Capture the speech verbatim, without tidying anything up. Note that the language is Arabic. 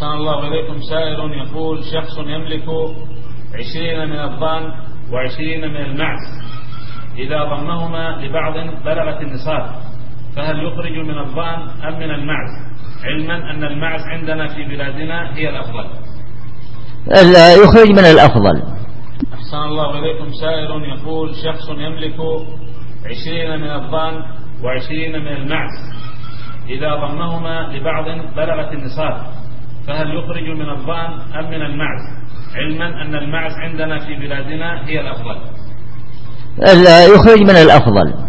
أحسن الله إليكم. سائل يقول: شخص يملك عشرين من الضان وعشرين من المعز، إذا ضمهما لبعض بلغت النصاب، فهل يخرج من الضان أم من المعز، علما أن المعز عندنا في بلادنا هي الأفضل؟ يخرج من الأفضل. أحسن الله إليكم. سائل يقول: شخص يملك عشرين من الضان وعشرين من المعز، إذا ضمهما لبعض بلغت النصاب، فهل يخرج من الضان أم من المعز، علما أن المعز عندنا في بلادنا هي الأفضل؟ يخرج من الأفضل.